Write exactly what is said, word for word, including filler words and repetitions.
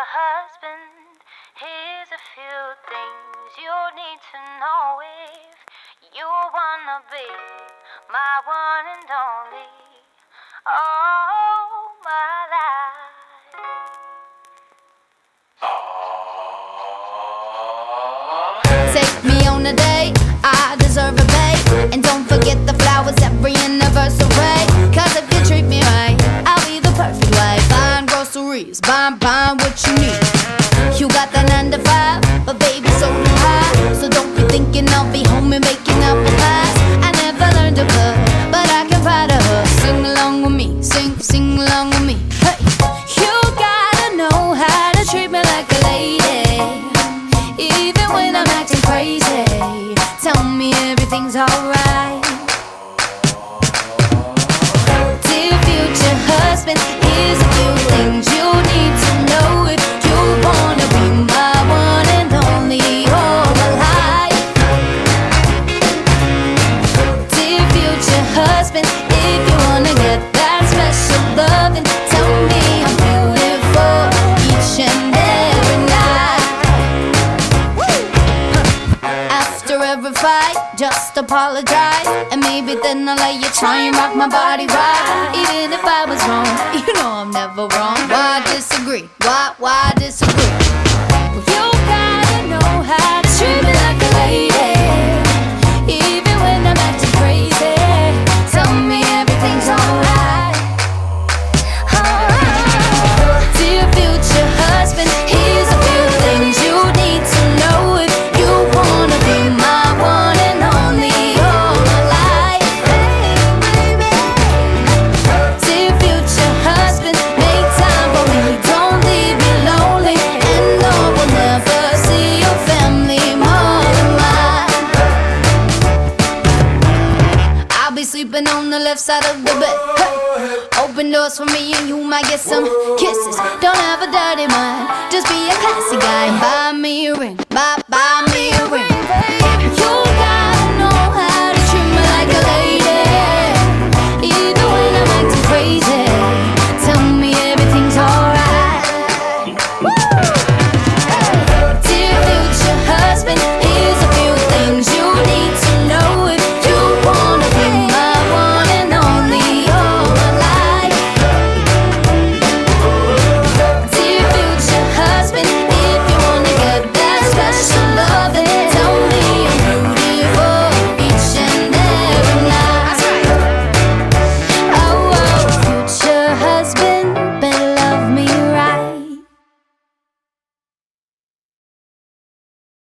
husband. Here's a few things you need to know if you wanna be my one and only. Oh, my life. Take me on a date, I deserve a babe. And don't forget the flowers every anniversary. Cause if you treat me right, I'll be the perfect wife. Buying groceries, buying, buying what you need. You got that nine to five, but baby so do I. So don't be thinking I'll be home and making up the pies. I never learned to cook, but I can ride a hook. Sing along with me, sing, sing along with me. Hey, you gotta know how to treat me like a lady, even when I'm acting crazy. Tell me everything's alright. Dear future husband, here's a few things you need to know if you wanna be my one and only all my life. Dear future husband, if you wanna get that special loving, tell me I'm beautiful each and every night. After every fight, just apologize, and maybe then I'll let you try and rock my body right. Even if I was wrong, you know I'm never wrong. Why disagree? Why, why disagree? Well, you gotta know how to treat me like a lady, even when I'm acting crazy. Tell me everything's alright. Alright. Dear future husband, here's a few things you need to know if you wanna be my one and only all my life. Dear future husband, make time for me, don't leave me lonely, and no, we'll never see your family more than mine. I'll be sleeping on the left side of the bed. Hey. Open doors for me and you might get some kisses. Don't have a dirty mind, just be a classy guy and buy me a ring, buy, buy